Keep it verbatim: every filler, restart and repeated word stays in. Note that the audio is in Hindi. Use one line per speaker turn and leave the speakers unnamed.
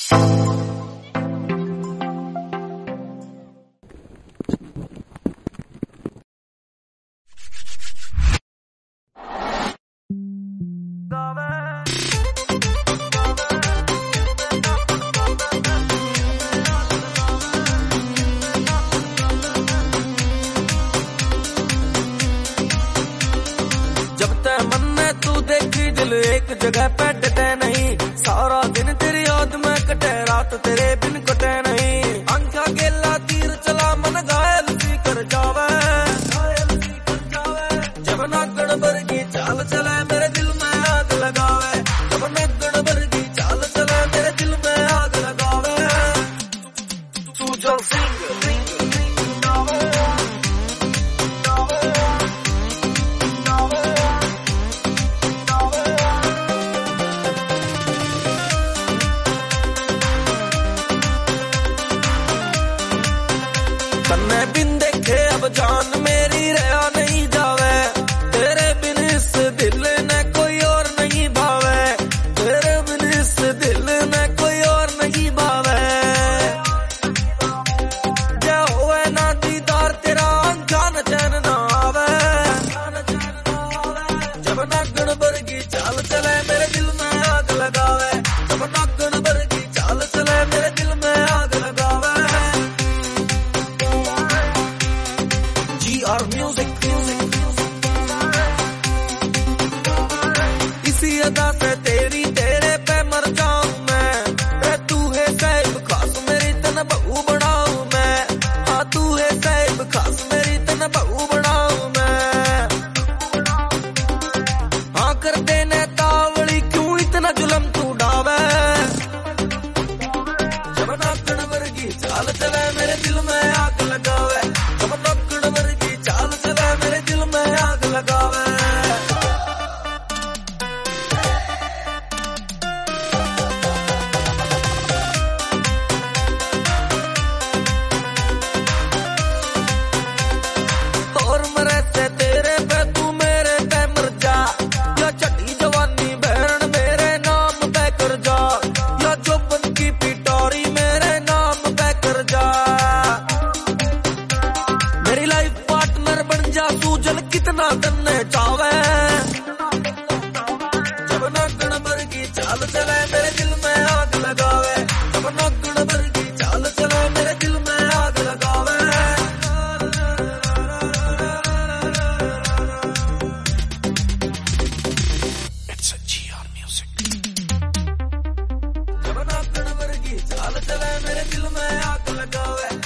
एक जगह पे डटे नहीं, सारा दिन तेरी याद में कटे, रात तेरे बिन कटे नहीं। आंखा गेला तीर चला मन घायल सी कर जावे, जब ना गड़बड़ की चाल चले मेरे दिल में आग लगावे, जब ना गड़बड़ की चाल चले मेरे दिल में आग लगावे। तू जल सिंह तन्ने बिन देखे अब जान मेरी रहा नहीं जावे, तेरे बिन इस दिल ने कोई और नहीं भावे, तेरे बिन इस दिल ने कोई और नहीं भावे। जे होए ना दीदार तेरा आंखा न चैन ना आवे, जब ना गड़बड़ की चाल चले मेरे दिल में आग लगावे, जब ना गड़बड़ की चाल चले मेरे दिल में आग लगावे। और म्यूजिक इसी अदा से तेरी तेरे पे मर जाऊं मैं, रे तू है साहिब खास मेरी तन बहू बनाऊं मैं, हाँ तू है साहिब खास मेरी तन बहू बनाऊं मैं। हाँ कर देने तावड़ी क्यों इतना जुलम तू डावे, जब ना गड़बड़ की चाल चले मेरे दिल में आग लगावे, जब ना गड़बड़ की चाल चले मेरे दिल में आग लगावे। और मरे से तेरे पे तू मेरे पे मर जा, या चढ़ी जवानी बहन मेरे नाम पे कर जा, या जोबन की पिटारी मेरे नाम पे कर जा। मेरी लाइफ पार्टनर बन जा तू जल कितना तन्ने चावे, जब ना गड़बड़ की चाल चले मेरे दिल में आग लगावे, जब ना गड़बड़ की चाल चले मेरे दिल में आग लगावे। It's a G R music। जब ना गड़बड़ की चाल चले मेरे दिल में आग लगावे।